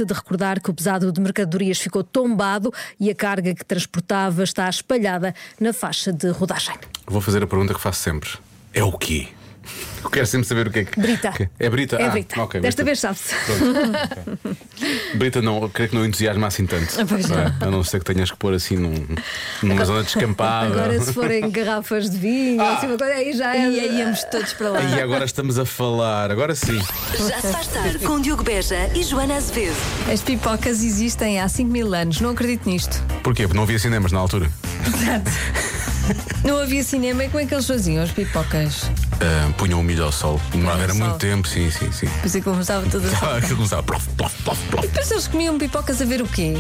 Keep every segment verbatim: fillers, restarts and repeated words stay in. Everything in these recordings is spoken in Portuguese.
Esquece de recordar que o pesado de mercadorias ficou tombado e a carga que transportava está espalhada na faixa de rodagem. Vou fazer a pergunta que faço sempre: é o quê? Eu quero sempre saber o que é que. Brita. Que... É Brita? É ah, Brita. Okay, Desta Brita. vez sabe-se. Okay. Brita, não, eu creio que não entusiasma assim tanto. Pois não. É, a não ser que tenhas que pôr assim num, numa agora, zona descampada. Agora, se forem garrafas de vinho, ah, assim, uma coisa, aí já é. E aí íamos todos para lá. E agora estamos a falar, agora sim. Já se faz tarde com Diogo Beja e Joana Azevedo. As pipocas existem há cinco mil anos, não acredito nisto. Porquê? Porque não havia cinemas na altura. Exato. Não havia cinema, e como é que eles faziam as pipocas? Uh, punham o milho ao sol. Demorava era sol. muito tempo, sim, sim, sim. Depois é que começava tudo a... Aquilo começava plof, plof, plof, plof. E depois eles comiam pipocas a ver o quê?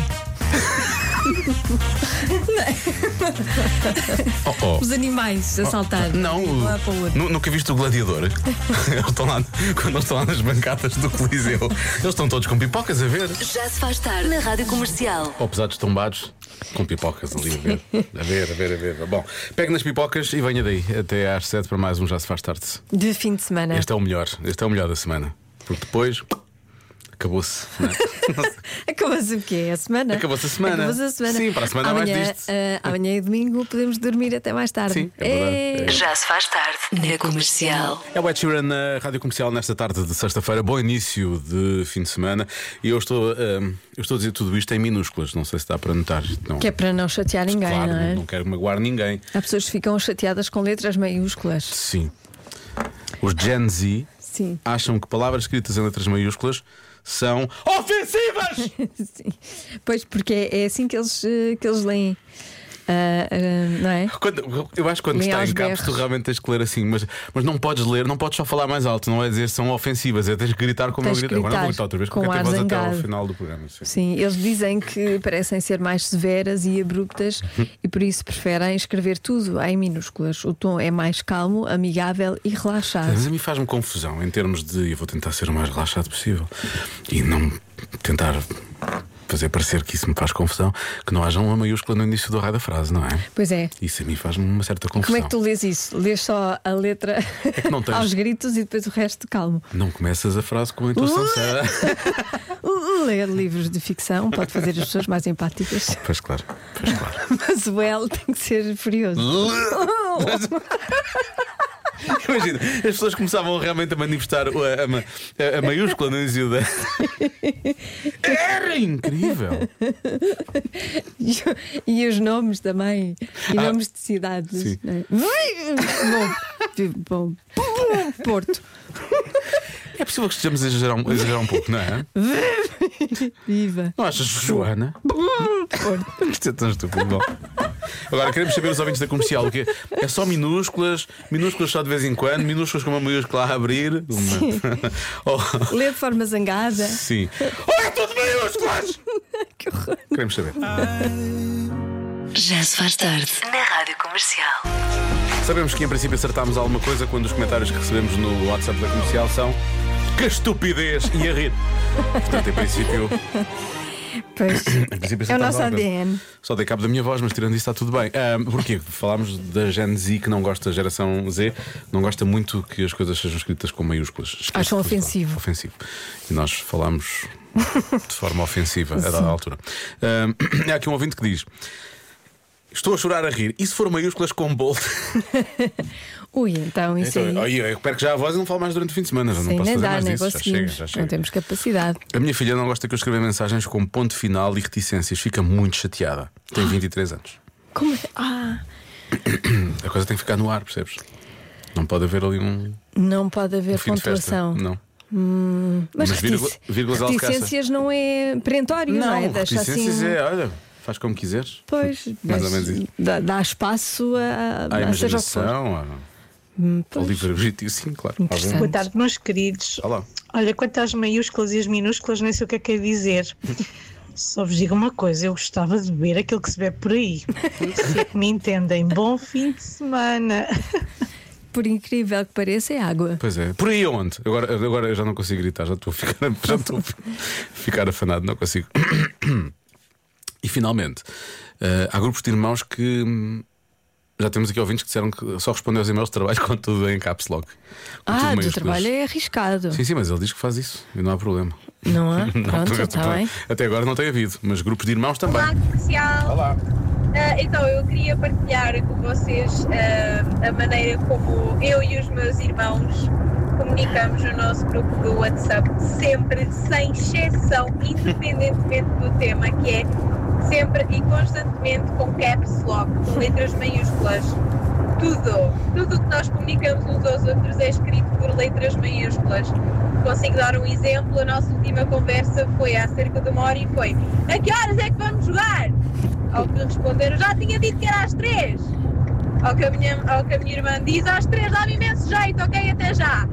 Oh, oh. Os animais a saltar. Não, de um lado para o outro. nu- nunca viste o Gladiador? Eles estão lá, quando eles estão lá nas bancadas do Coliseu, eles estão todos com pipocas a ver. Já se faz tarde na Rádio Comercial. Ou pesados tombados com pipocas ali a ver. A ver, a ver, a ver. Bom, pegue nas pipocas e venha daí até às sete para mais um Já se faz tarde. De fim de semana. Este é o melhor, este é o melhor da semana. Porque depois acabou-se. Não é? Acabou-se o quê? A semana? Acabou-se a semana. Acabou-se a semana. Sim, para a semana há mais amanhã, disto. uh, amanhã e domingo podemos dormir até mais tarde. Sim, é verdade. É. Já se faz tarde na Comercial. É o Ed Sheeran na Rádio Comercial nesta tarde de sexta-feira. Bom início de fim de semana. E eu estou, hum, eu estou a dizer tudo isto em minúsculas. Não sei se dá para notar. Não. Que é para não chatear ninguém, Claro, não é? não quero magoar ninguém. Há pessoas que ficam chateadas com letras maiúsculas. Sim. Os Gen Z Sim. acham que palavras escritas em letras maiúsculas são ofensivas! Sim. Pois, porque é, é assim que eles, eh, que eles leem. Ah, ah, não é? Quando- eu acho que quando Nem está aos em caps, berros. tu realmente tens que ler assim, mas, mas não podes ler, não podes só falar mais alto, não é dizer são ofensivas, é tens que gritar como Tens eu que grito. Agora não vou gritar gritar outra vez, com porque até ar vais até ao zangado. final do programa. Sim. Sim, eles dizem que parecem ser mais severas e abruptas e por isso preferem escrever tudo em minúsculas. O tom é mais calmo, amigável e relaxado. Mas a mim faz-me confusão em termos de. Eu vou tentar ser o mais relaxado possível e não tentar fazer parecer que isso me faz confusão, que não haja uma maiúscula no início do raio da frase, não é? Pois é. Isso a mim faz-me uma certa confusão. Como é que tu lês isso? Lês só a letra que não tens- aos gritos e depois o resto calmo. Não começas a frase com a intuação certa. O- o Ler livros de ficção pode fazer as pessoas mais empáticas, Pois claro, pois claro. mas o L tem que ser furioso. Imagina, as pessoas começavam realmente a manifestar a, a, a, a maiúscula no início da. Era incrível! E, e os nomes também. E Ah, nomes de cidades. sim. Não é? Bom, bom, Porto. É possível que estejamos a exagerar um, a exagerar um pouco, não é? Viva. Não achas, Joana? Isto é tão estúpido. Bom. Agora queremos saber os ouvintes da comercial. O quê? É só minúsculas, minúsculas só de vez em quando, minúsculas com uma maiúscula a abrir. Uma... Oh, Lê de forma zangada. sim. Oh, é tudo minúsculas! Que horror. Queremos saber. Já se faz tarde na Rádio Comercial. Sabemos que em princípio acertámos alguma coisa quando os comentários que recebemos no WhatsApp da comercial são que estupidez e a rir. Portanto, em princípio. Pois. Em princípio É o acertámos nosso alguma A D coisa. N. Só dei cabo da minha voz, mas tirando isso está tudo bem. Ahm, porquê? Falámos da Gen Z que não gosta, da geração Z, não gosta muito que as coisas sejam escritas com maiúsculas. Escritas Acham com- ofensivo. Ofensivo. E nós falámos de forma ofensiva a dada altura. Ahm, há aqui um ouvinte que diz: estou a chorar a rir. E se for maiúsculas com bold? Ui, então isso Então, aí. eu, eu perco já a voz e não falo mais durante o fim de semana. Já não Sim, posso nem fazer dá, mais nem disso. Já chega, conseguimos. já chega. Não temos capacidade. A minha filha não gosta que eu escreva mensagens com ponto final e reticências. Fica muito chateada. Tem vinte e três anos. Como é? Ah, A coisa tem que ficar no ar, percebes? Não pode haver ali um, não pode haver um fim de festa. pontuação. Não. Mas, Mas vírgula- retice- vírgulas alcaça. reticências não é perentório, não, é? Deixa reticências assim. é, olha, faz como quiseres. Pois, Mais ou mas menos isso. dá, dá espaço a, Há a seja o que for. imaginação, há- Hum, ao pois. livre-arbítrio, sim, claro. Interessante. Boa tarde, meus queridos. Olá. Olha, quanto às maiúsculas e as minúsculas, nem sei o que é que é dizer. Só vos digo uma coisa, eu gostava de beber aquilo que se bebe por aí. Se é que me entendem, bom fim de semana. Por incrível que pareça, é água. Pois é. Por aí onde? Agora, agora eu já não consigo gritar, já estou a ficar, já estou a ficar afanado, não consigo. E finalmente, eh, há grupos de irmãos que hum, Já temos aqui ouvintes que disseram que só respondem aos e-mails de trabalho com tudo em caps lock. Com Ah, tudo do maiúsculas. trabalho é arriscado. Sim, sim, mas ele diz que faz isso e não há problema. Não é? Não há Pronto, problema. está bem. Até agora não tem havido, mas grupos de irmãos também. Olá, comercial. Olá. Ah, então, eu queria partilhar com vocês ah, a maneira como eu e os meus irmãos comunicamos no nosso grupo do WhatsApp, sempre, sem exceção, independentemente do tema, que é sempre e constantemente com caps lock, com letras maiúsculas. Tudo, tudo o que nós comunicamos uns aos outros é escrito por letras maiúsculas. Consigo dar um exemplo, a nossa última conversa foi há cerca de uma hora e foi: a que horas é que vamos jogar? Ao que responderam: já tinha dito que era às três. Ao que a minha, ao que a minha irmã diz: às três dá-me imenso jeito, ok, até já.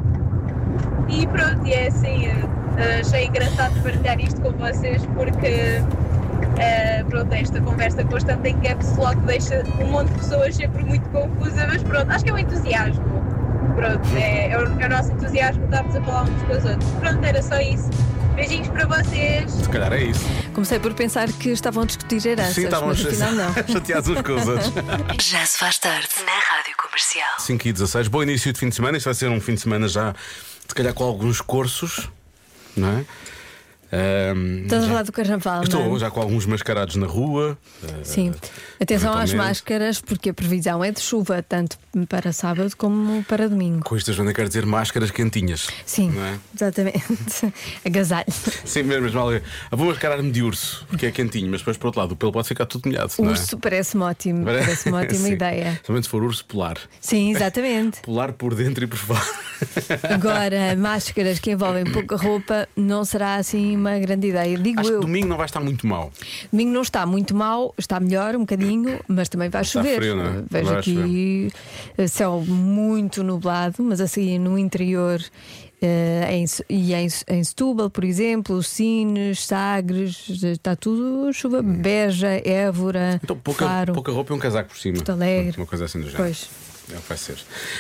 E pronto, e é assim, uh, achei engraçado partilhar isto com vocês porque uh, pronto, esta conversa constante em caps lock deixa um monte de pessoas sempre muito confusa, mas pronto, acho que é um entusiasmo. Pronto, é, é, o, é o nosso entusiasmo, estamos a falar uns com os outros. Pronto, era só isso. Beijinhos para vocês. Se calhar é isso. Comecei por pensar que estavam a discutir heranças, Sim, estávamos mas afinal não. chateados uns com os outros. Já se faz tarde na Rádio Comercial. cinco e dezasseis, bom início de fim de semana. Isto vai ser um fim de semana já, se calhar com alguns cursos, não é? Um, Estás a já- falar do carnaval, Estou não é? já com alguns mascarados na rua. Sim. uh, Atenção às eventualmente. máscaras, porque a previsão é de chuva, tanto para sábado como para domingo. Com isto, a Joana quer dizer máscaras quentinhas. Sim, Não é? exatamente. Agasalho. Sim, mesmo, mesmo alguém. Ah, vou mascarar-me de urso, porque é quentinho, mas depois, por outro lado, o pelo pode ficar tudo molhado. O não é? urso parece-me ótimo. Pare- Parece uma ótima Sim. ideia. Somente se for urso polar. Sim, exatamente. Polar por dentro e por fora. Agora, máscaras que envolvem pouca roupa não será assim uma grande ideia. Digo Acho eu. que domingo não vai estar muito mal. Domingo não está muito mal, está melhor um bocadinho, mas também vai Está chover. frio, não é? Vejo Vai aqui céu muito nublado, mas assim no interior. eh, em, e em, em Setúbal, por exemplo, Sines, Sagres, está tudo chuva. Beja, Évora, Então, pouca, Faro. pouca roupa e um casaco por cima. Porto Alegre. Uma coisa assim do género. Pois. É o que vai ser.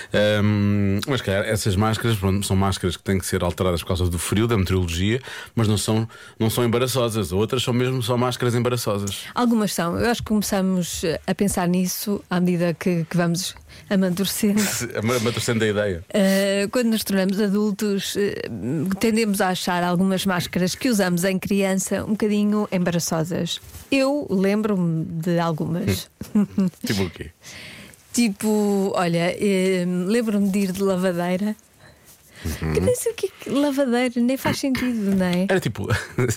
Ahm, mas, calhar, essas máscaras pronto, são máscaras que têm que ser alteradas por causa do frio, da meteorologia, mas não são, não são embaraçosas. Outras são mesmo só máscaras embaraçosas. Algumas são. Eu acho que começamos a pensar nisso à medida que, que vamos amadurecendo. Amadurecendo a ideia. Uh, quando nos tornamos adultos, uh, tendemos a achar algumas máscaras que usamos em criança um bocadinho embaraçosas. Eu lembro-me de algumas. Tipo o quê? Tipo, olha, eh, lembro-me de ir de lavadeira. Que nem sei o que é que lavadeira, nem faz sentido, não é? Era tipo.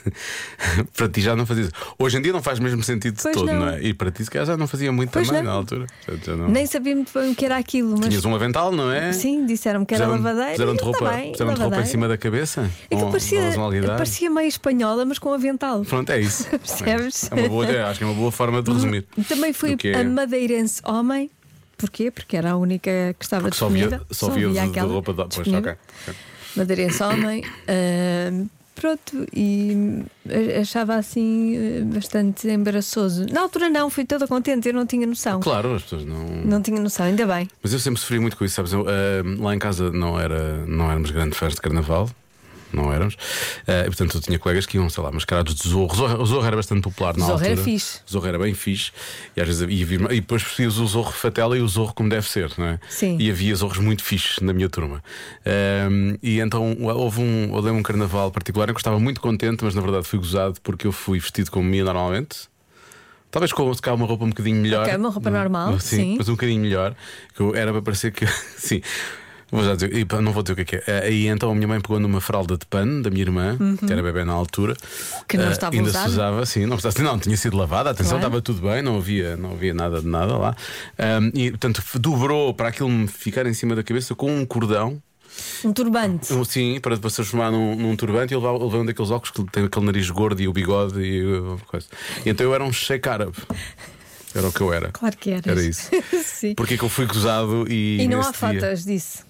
Para ti já não fazia isso. Hoje em dia não faz mesmo sentido de Pois todo, não. não. é? E para ti se calhar já não fazia muito Pois também não. na altura. Portanto, já não... Nem sabia muito bem o que era aquilo, mas Tinhas um avental, não é? sim, disseram-me que era Puseram- lavadeira. Puseram-te e roupa, está bem, puseram-te roupa em lavadeira. cima da cabeça? É que Com- parecia, com personalidade? parecia meio espanhola, mas com avental. Pronto, é isso. Percebes? É uma boa ideia, acho que é uma boa forma de resumir. Também fui do que é- a madeirense homem. Porquê? Porque era a única que estava Porque só via, disponível. só via de, de aquela roupa de. Pois, disponível. ok. ok. Madeirense homem. ah, pronto, e achava assim ah, bastante embaraçoso. Na altura não, fui toda contente, eu não tinha noção. Claro, as pessoas não. Não tinha noção, ainda bem. Mas eu sempre sofri muito com isso, sabes? Eu, ah, lá em casa não, era, não éramos grandes fãs de carnaval. Não éramos. Ah, e portanto eu tinha colegas que iam, sei lá, mascarados de zorro. Zorro- O zorro era bastante popular na Zorro altura. era fixe. O zorro era bem fixe. E às vezes e, havia- e depois percebias o zorro fatela e o zorro como deve ser, não é? Sim. E havia zorros muito fixes na minha turma. Ah, e então houve um, eu lembro um carnaval particular em que eu estava muito contente, mas na verdade fui gozado porque eu fui vestido como ia normalmente. Talvez com se calhar, uma roupa um bocadinho melhor. Ok, uma roupa normal, Sim, sim. mas um bocadinho melhor. Que eu- era para parecer que. Sim. Vou já dizer, e pá, não vou dizer o que é que é. Aí então a minha mãe pegou numa fralda de pano da minha irmã, que era bebê na altura. Que não Ah, estava ainda usada. se usava, sim, não, estava, não tinha sido lavada, atenção, Claro. estava tudo bem, não havia, não havia nada de nada lá. Ahm, e portanto dobrou para aquilo me ficar em cima da cabeça com um cordão. Um turbante. Um- Sim, para depois se transformar num, num turbante e eu levava, eu levava um daqueles óculos que tem aquele nariz gordo e o bigode e uh, coisa. E então eu era um sheik árabe. Era o que eu era. Claro que eras. Era isso. Sim. Porque é que eu fui gozado e. E não há nesse dia- fotos disso.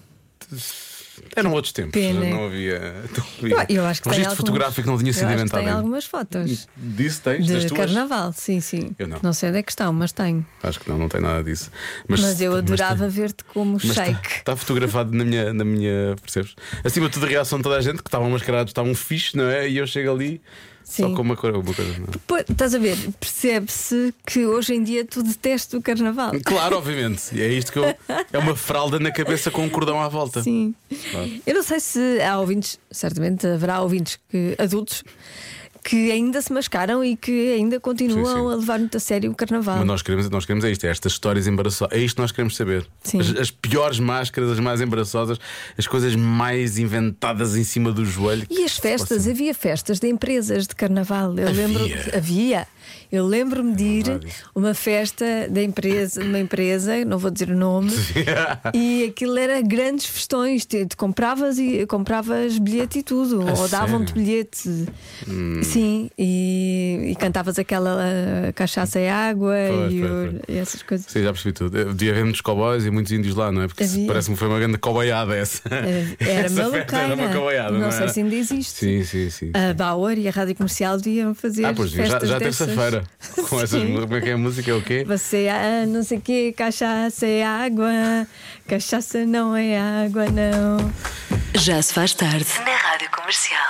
Eram outros tempos, Pena. não havia. Não Eu, havia. eu acho que o tem registro alguns- fotográfico não tinha eu sido acho que inventado tem ainda. algumas fotos Disso tens? Das de tuas? carnaval, sim, sim. Eu não. sei onde é que estão, mas tenho. Acho que não, não tem nada disso. Mas, eu adorava tem- ver-te como mas tá- shake. Está fotografado na minha, na minha. Percebes? Acima de tudo, a reação de toda a gente que estavam mascarados, estavam fixe, não é? E eu chego ali. Só Sim. com uma coisa. Uma coisa não. Pois, estás a ver? Percebe-se que hoje em dia tu detestas o carnaval. Claro, obviamente. E é isto que eu. É uma fralda na cabeça com um cordão à volta. Sim. Claro. Eu não sei se há ouvintes, certamente haverá ouvintes que, adultos que ainda se mascaram e que ainda continuam Sim, sim. a levar muito a sério o carnaval. Mas nós queremos, nós queremos é isto, é estas histórias embaraçosas. É isto que nós queremos saber. Sim. As, as piores máscaras, as mais embaraçosas, as coisas mais inventadas em cima do joelho. E as festas, havia festas de empresas de carnaval. Eu Havia? lembro havia. Eu lembro-me de ir Verdade. a uma festa da empresa, de uma empresa, não vou dizer o nome, e aquilo era grandes festões. Te, te compravas e compravas bilhete e tudo, A ou davam-te sério? bilhete. Hum. Sim, e, e cantavas aquela uh, cachaça e água Pois, e, pois, o- pois. e essas coisas. Sim, já percebi tudo. Devia haver muitos cowboys e muitos índios lá, não é? Porque Havia. parece-me que foi uma grande cowboyada essa. Era, era Essa festa maluqueira. era uma cowboyada, não não sei era? se ainda existe. Sim, sim, sim. A Bauer e a Rádio Comercial deviam fazer Ah, pois já, festas já dessas. terça-feira. Com essas, Sim. como é que é a música? É o quê? Você, ah, não sei o que, cachaça é água, cachaça não é água, não. Já se faz tarde na Rádio Comercial.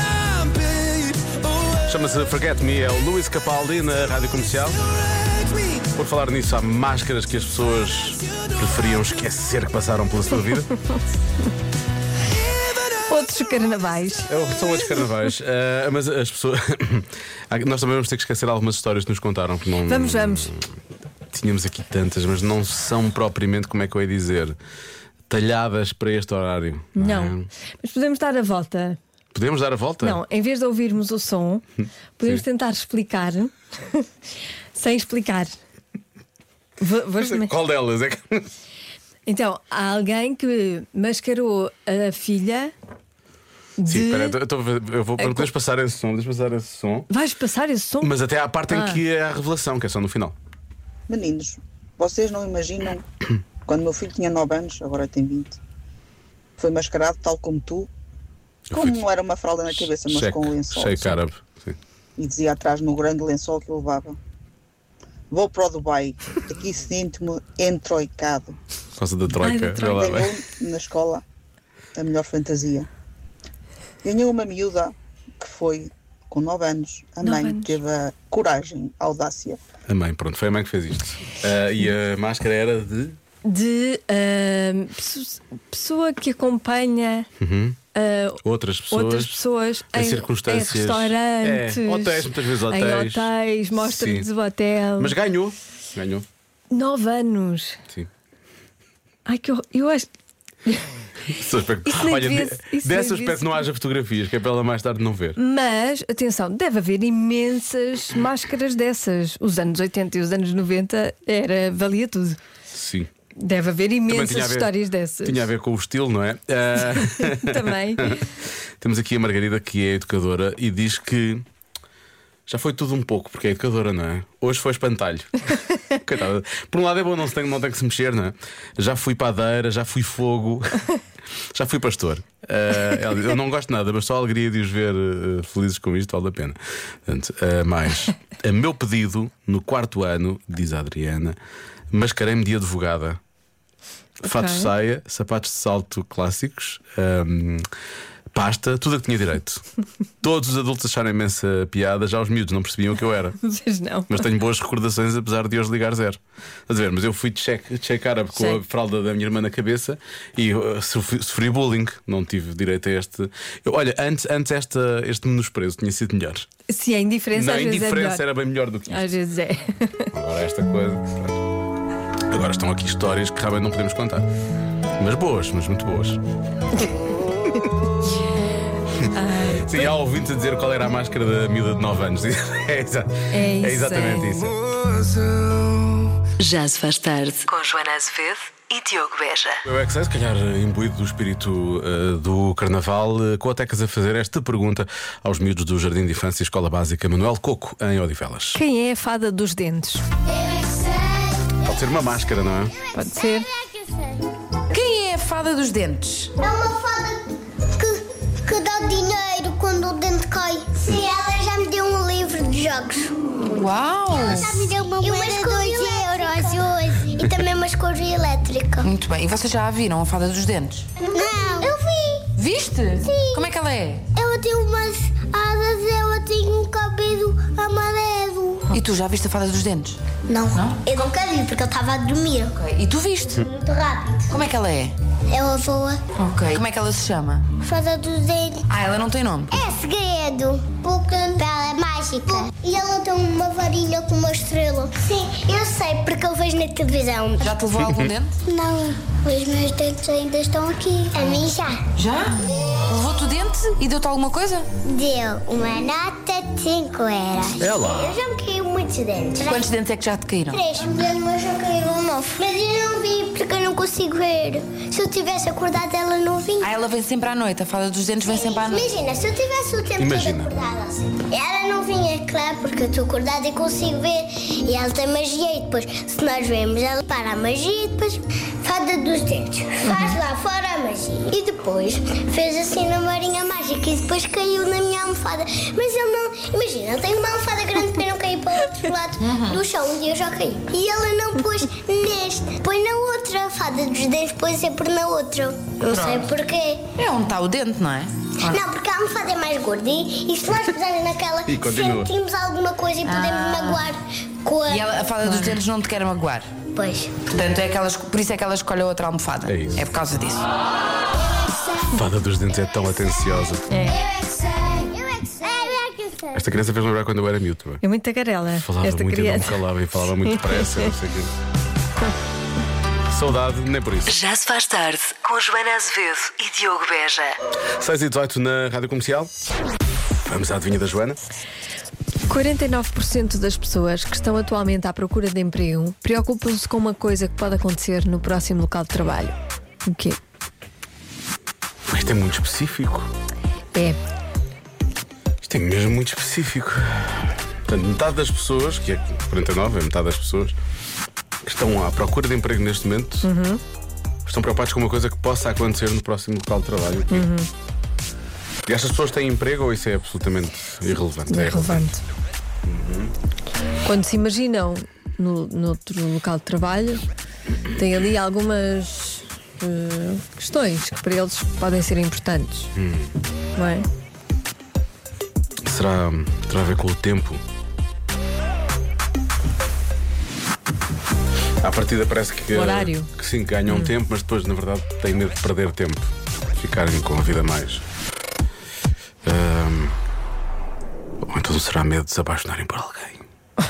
Chama-se Forget Me, é o Luís Capaldi na Rádio Comercial. Por falar nisso, há máscaras que as pessoas preferiam esquecer que passaram pela sua vida. Outros carnavais. É, São outros carnavais. Ah, mas as pessoas. Nós também vamos ter que esquecer algumas histórias que nos contaram. Que não... Vamos, vamos. Tínhamos aqui tantas, mas não são propriamente, como é que eu ia dizer, talhadas para este horário. Não. é? Mas podemos dar a volta. Podemos dar a volta? Não, em vez de ouvirmos o som, podemos Sim. tentar explicar sem explicar. Vou, vou experimentar. Qual delas? É que... Então, há alguém que mascarou a filha de. Sim, espera, eu, estou a ver- eu vou. É, Deixa passar esse som, deixa passar esse som. Vais passar esse som? Mas até à parte Ah. em que é a revelação, que é só no final. Meninos, vocês não imaginam quando meu filho tinha nove anos, agora tem vinte, foi mascarado tal como tu, Eu como fui- não era uma fralda na cabeça, mas Cheque, com um lençol. cheque árabe. Sim. E dizia atrás no grande lençol que eu levava: vou para o Dubai, aqui sinto-me entroicado. Por causa da troika. Ai, da troika. Vê lá, bem. Ganhou na escola a melhor fantasia. Ganhou uma miúda que foi com nove anos. A Nove mãe anos. teve a coragem, a audácia. A mãe, pronto, foi a mãe que fez isto. Ah, e a máscara era de. De ah, pesso- pessoa que acompanha ah, Outras pessoas. outras pessoas em em, circunstâncias- em restaurantes, É, hotéis, muitas vezes em hotéis. hotéis, mostra-lhes Sim. o hotel. Mas ganhou. Ganhou. Nove anos. Sim. Ai, que horror. Eu acho. Só espero que- Isso nem Olha, devia- de- isso nem dessa devia espécie ser- não haja fotografias, que é para ela mais tarde não ver. Mas, atenção, deve haver imensas máscaras dessas. Os anos oitenta e os anos noventa era, valia tudo. Sim. Deve haver Também imensas tinha a ver- histórias dessas. Tinha a ver com o estilo, não é? Ah, Também. Temos aqui a Margarida, que é educadora, e diz que já foi tudo um pouco, porque é educadora, não é? Hoje foi espantalho. Coitada. Por um lado é bom, não se tem, não tem que se mexer, não é? Já fui padeira, já fui fogo, já fui pastor. Ah, ela diz, eu não gosto de nada, mas só a alegria de os ver ah, felizes com isto vale a pena. Portanto, ah, mais, a meu pedido, no quarto ano, diz a Adriana, mascarei-me de advogada. Fatos de saia, sapatos de salto clássicos, hum, pasta, tudo a que tinha direito. Todos os adultos acharam imensa piada, já os miúdos não percebiam o que eu era. Vocês não. Mas tenho boas recordações, apesar de hoje ligar zero. Estás a ver? Mas eu fui de cheque, de cheque árabe com a Sei. fralda da minha irmã na cabeça e uh, sofri, sofri bullying. Não tive direito a este. Eu, olha, antes, antes esta, este menosprezo tinha sido melhor. Se a indiferença Não, a às vezes é indiferença melhor. era bem melhor do que isto. Às vezes é. Agora esta coisa. pronto. Agora estão aqui histórias que realmente não podemos contar. Mas boas, mas muito boas. Sim, há ouvintes a dizer qual era a máscara da miúda de nove anos. É, exa- É isso, é exatamente é. isso. Já se faz tarde com Joana Azevedo e Diogo Beja. Eu é que sei, se calhar imbuído do espírito uh, do carnaval, uh, Coatecas a fazer esta pergunta aos miúdos do Jardim de Infância e Escola Básica Manuel Coco, em Odivelas. Quem é a fada dos dentes? Pode ser uma máscara, não é? Pode ser. Quem é a fada dos dentes? É uma fada que, que dá dinheiro quando o dente cai. Sim, ela já me deu um livro de jogos. Uau! Já me deu uma moeda de dois euros hoje. E também uma escova elétrica. Muito bem. E vocês já a viram, a fada dos dentes? Não. Eu vi. Viste? Sim. Como é que ela é? Ela tem umas asas ela tem um cabelo amarelo. E tu já viste a fada dos dentes? Não, Não? eu nunca vi porque eu estava a dormir. Ok. E tu viste? Muito rápido. Como é que ela é? Ela voa. Ok. Como é que ela se chama? Fada dos dentes. Ah, ela não tem nome. É segredo, porque ela é mágica. E ela tem uma varinha com uma estrela. Sim, eu sei porque eu vejo na televisão. Já te levou algum dente? Não, os meus dentes ainda estão aqui. A mim já. Já? Levou-te o dente e deu-te alguma coisa? Deu uma nota de cinco euros. É lá. Eu já me caí muitos dentes. Quantos dentes é que já te caíram? Três, mas já caíram um novo. Mas eu não vi porque eu não consigo ver. Se eu tivesse acordado, ela não vinha. Ah, ela vem sempre à noite. A fada dos dentes vem sempre à noite. Imagina, se eu tivesse o tempo Imagina. todo acordada assim. Ela não vinha, claro, porque eu estou acordada e consigo ver. E ela tem magia e depois, se nós vemos, ela para a magia e depois fada dos dentes. Faz lá fora a magia. E depois fez assim na varinha mágica e depois caiu na minha almofada. Mas ele não. Imagina, eu tenho uma almofada grande para não cair para o outro lado do chão. Um dia eu já caí. E ela não pôs neste, põe na outra. A fada dos dentes pôs sempre na outra. Não sei porquê. É onde está o dente, não é? Não, porque a almofada é mais gorda e, e se nós pusermos naquela, E continua. sentimos alguma coisa e podemos magoar com a. E ela, a fada dos dentes não te quer magoar. Pois. Portanto, é que ela, por isso é que ela escolhe a outra almofada. É isso. É por causa disso. Fada dos dentes é tão atenciosa. Eu é que sei. Eu é que sei. Eu é que sei. Esta criança fez lembrar quando eu era miúdo. É muito tagarela. Falava esta muito criança. e não me calava e falava muito depressa. Não sei o quê. Saudade, nem por isso. Já se faz tarde com Joana Azevedo e Diogo Beja. seis e dezoito na Rádio Comercial. Vamos à adivinha da Joana. quarenta e nove por cento das pessoas que estão atualmente à procura de emprego preocupam-se com uma coisa que pode acontecer no próximo local de trabalho. O quê? Isto é muito específico. É. Isto é mesmo muito específico. Portanto, metade das pessoas, que é quarenta e nove, é metade das pessoas que estão à procura de emprego neste momento, Uhum. estão preocupados com uma coisa que possa acontecer no próximo local de trabalho. O quê? Uhum. E estas pessoas têm emprego ou isso é absolutamente irrelevante? É relevante. Quando se imaginam no, no outro local de trabalho, tem ali algumas eh, questões que para eles podem ser importantes. Hum. Não é? Será, terá a ver com o tempo? À partida parece que, O horário. que sim, ganham tempo, mas depois na verdade têm medo de perder tempo, ficarem com a vida a mais. Ahm, Ou então será medo de se apaixonarem por alguém?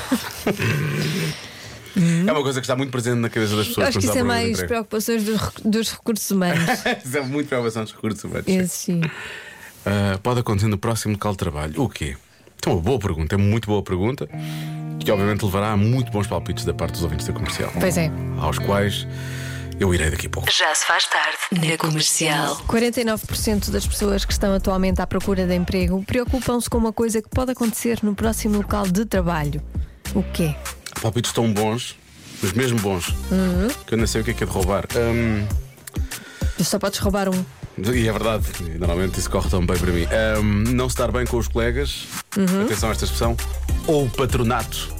É uma coisa que está muito presente na cabeça das Eu pessoas. acho que quando isso é está à procura de mais emprego. preocupações dos, rec- dos recursos humanos. Isso é muito preocupação dos recursos humanos. Esse sim. Ah, pode acontecer no próximo local de trabalho. O quê? Então, uma boa pergunta, é muito boa pergunta, que obviamente levará a muito bons palpites da parte dos ouvintes da comercial. Pois é. Aos quais eu irei daqui a pouco. Já se faz tarde na Comercial. quarenta e nove por cento das pessoas que estão atualmente à procura de emprego preocupam-se com uma coisa que pode acontecer no próximo local de trabalho. O quê? Palpites tão bons, mas mesmo bons, Uhum. que eu não sei o que é que é de roubar. Hum, Tu só podes roubar um. e é verdade, e normalmente isso corre tão bem para mim. Hum, não se dar bem com os colegas, Uhum. atenção a esta expressão, ou o patronato.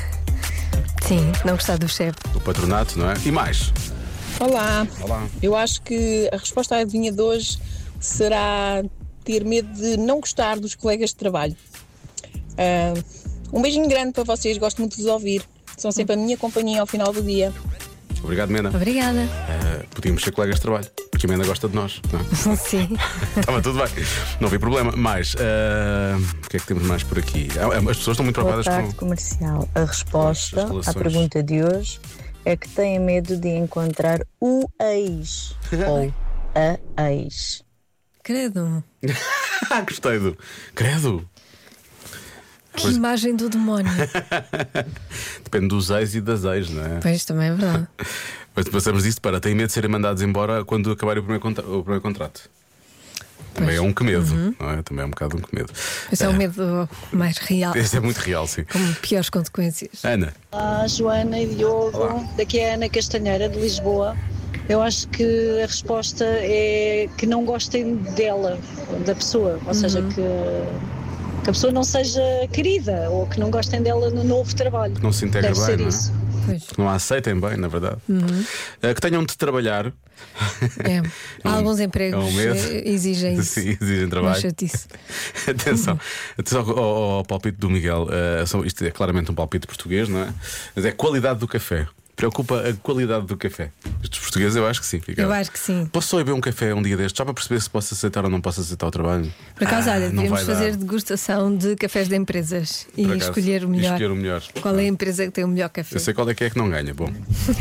Sim, não gostar do chefe. O patronato, não é? E mais. Olá. Olá. Eu acho que a resposta à adivinha de hoje será ter medo de não gostar dos colegas de trabalho. Ah, um beijinho grande para vocês, gosto muito de vos ouvir. São sempre a minha companhia ao final do dia. Obrigado, Mena. Obrigada. Uh, podíamos ser colegas de trabalho, porque a Mena gosta de nós, não é? Sim. Estava tudo bem, não vi problema. Mais, uh, o que é que temos mais por aqui? Ah, As pessoas estão muito Boa preocupadas tarde, com. comercial. A resposta as relações. à pergunta de hoje é que têm medo de encontrar o ex ou a ex. Credo. Ah, gostei do. Credo! Que Pois- imagem do demónio. Depende dos ex e das ex, não é? Pois também é verdade. Mas passamos disto para. Têm medo de serem mandados embora quando acabar o primeiro, contra... o primeiro contrato. Também é um que medo, não é? Também é um bocado um que medo. Esse é o medo mais real. Esse é muito real, sim. Com piores consequências. Ana. Olá, Joana e Diogo. Olá. Daqui é a Ana Castanheira, de Lisboa. Eu acho que a resposta é que não gostem dela, da pessoa, ou seja, que, que a pessoa não seja querida ou que não gostem dela no novo trabalho. Que não se integra Deve bem, ser não é? isso. Pois. Que não a aceitem bem, na verdade. Uhum. Uh, que tenham de trabalhar É. Há alguns empregos é um medo. exigem isso. Sim, exigem trabalho. Chatice. Atenção, atenção ao, ao, ao palpite do Miguel. Uh, isto é claramente um palpite português, não é? Mas é a qualidade do café. Preocupa a qualidade do café. Estes portugueses, eu acho que sim. Fica... Eu acho que sim. Posso só ir beber um café um dia destes, só para perceber se posso aceitar ou não posso aceitar o trabalho? Por acaso, ah, olha, devíamos fazer dar. degustação de cafés de empresas e acaso, escolher o melhor. E escolher o melhor. Qual é a empresa que tem o melhor café? Eu sei qual é que é que não ganha. Bom.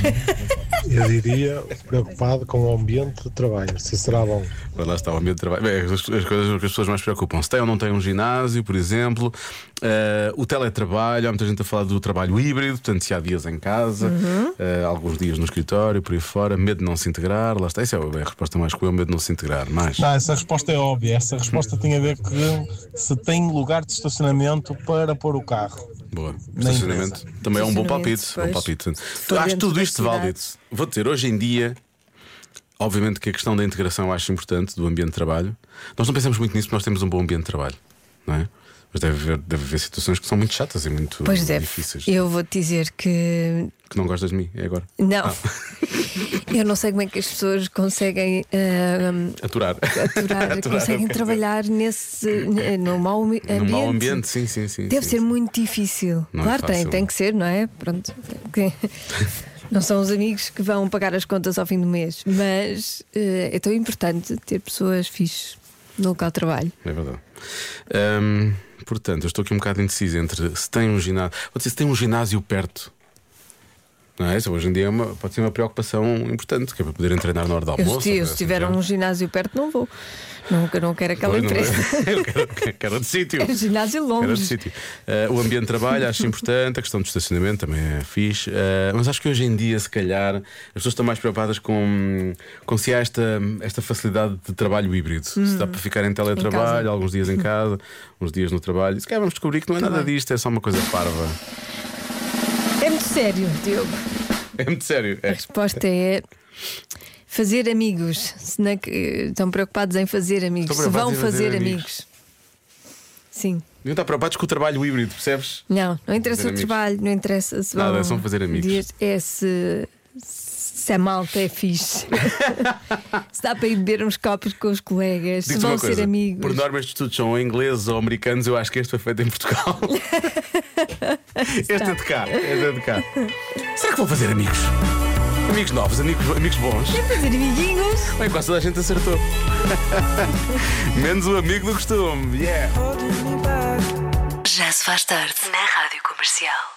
Eu diria preocupado com o ambiente de trabalho, se será bom. Lá está o ambiente de trabalho. Bem, as, as coisas que as pessoas mais preocupam: se tem ou não tem um ginásio, por exemplo, uh, o teletrabalho. Há muita gente a falar do trabalho híbrido, portanto, se há dias em casa, uhum. uh, alguns dias no escritório, por aí fora, medo de não se integrar. Lá está, essa é a resposta mais comum: medo de não se integrar. Mas... Não, essa resposta é óbvia. Essa resposta tem a ver com se tem lugar de estacionamento para pôr o carro. Boa. Estacionamento também é um bom palpite. Bom palpite. Acho tudo isto válido. Vou dizer, hoje em dia, obviamente que a questão da integração eu acho importante, do ambiente de trabalho. Nós não pensamos muito nisso porque nós temos um bom ambiente de trabalho, não é? Mas deve haver, deve haver situações que são muito chatas e muito pois deve. difíceis. Eu vou-te dizer que. Que não gostas de mim, é agora? Não. Ah. Eu não sei como é que as pessoas conseguem uh, aturar, aturar, aturar conseguem trabalhar nesse no mau ambiente. No mau ambiente, sim, sim, sim. Deve sim, ser sim. muito difícil. Não claro, é tem, tem que ser, não é? Pronto. Não são os amigos que vão pagar as contas ao fim do mês, mas uh, é tão importante ter pessoas fixes no local de trabalho. É verdade. Um, portanto, eu estou aqui um bocado indeciso entre se tem um ginásio. Vou dizer, se tem um ginásio perto. Não é? Isso hoje em dia é uma, pode ser uma preocupação importante, que é para poderem treinar na hora do almoço. Eu, se tiver um ginásio perto, não vou. Nunca não quero aquela pois, empresa. É. Eu quero, quero outro sítio. Quero ginásio longe. Quero outro sítio. Uh, o ambiente de trabalho acho importante, a questão do estacionamento também é fixe. Uh, mas acho que hoje em dia, se calhar, as pessoas estão mais preocupadas com, com se há esta, esta facilidade de trabalho híbrido. Hum. Se dá para ficar em teletrabalho, em alguns dias em casa, uns dias no trabalho. Se calhar vamos descobrir que não é tá nada bem. disto, é só uma coisa parva. É muito sério, Diogo. É muito sério. É. A resposta é fazer amigos. Se não é que estão preocupados em fazer amigos. Se vão fazer, fazer amigos. amigos. Sim. Não está preocupados com o trabalho híbrido, percebes? Não, não interessa fazer o amigos. Trabalho, não interessa se vão. Nada, é só fazer amigos. Dias, é se, se a malta é fixe. Se dá para ir beber uns copos com os colegas. Diz-te se vão uma coisa, ser amigos. Por norma, estes estudos são ingleses ou americanos. Eu acho que este foi feito em Portugal. Este é de cá. Este é de cá. Será que vão fazer amigos? Amigos novos, amigos, amigos bons. Quer fazer amiguinhos? Bem, quase toda a gente acertou. Menos o amigo do costume. Yeah. Já se faz tarde na Rádio Comercial.